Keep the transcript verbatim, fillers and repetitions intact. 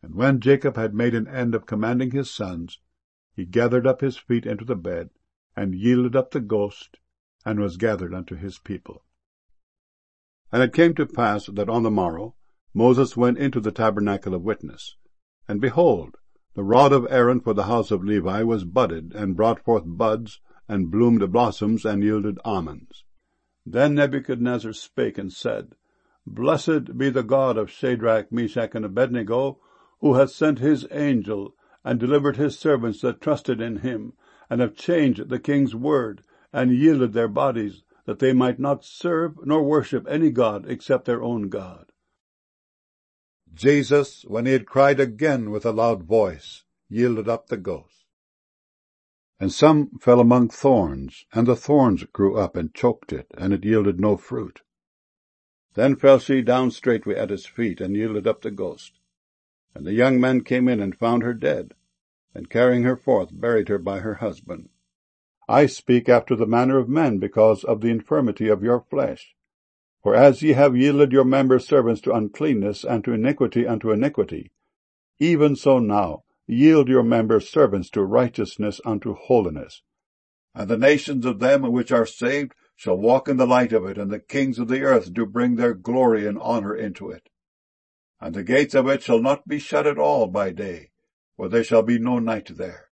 And when Jacob had made an end of commanding his sons, he gathered up his feet into the bed, and yielded up the ghost, and was gathered unto his people. And it came to pass that on the morrow Moses went into the tabernacle of witness, and behold, the rod of Aaron for the house of Levi was budded, and brought forth buds, and bloomed blossoms, and yielded almonds. Then Nebuchadnezzar spake and said, Blessed be the God of Shadrach, Meshach, and Abednego, who hath sent his angel, and delivered his servants that trusted in him, and have changed the king's word, and yielded their bodies, that they might not serve nor worship any god except their own God. Jesus, when he had cried again with a loud voice, yielded up the ghost. And some fell among thorns, and the thorns grew up and choked it, and it yielded no fruit. Then fell she down straightway at his feet, and yielded up the ghost. And the young men came in and found her dead, and carrying her forth buried her by her husband. I speak after the manner of men, because of the infirmity of your flesh. For as ye have yielded your members servants to uncleanness, and to iniquity unto iniquity, even so now yield your members servants to righteousness unto holiness. And the nations of them which are saved shall walk in the light of it, and the kings of the earth do bring their glory and honour into it. And the gates of it shall not be shut at all by day, for there shall be no night there.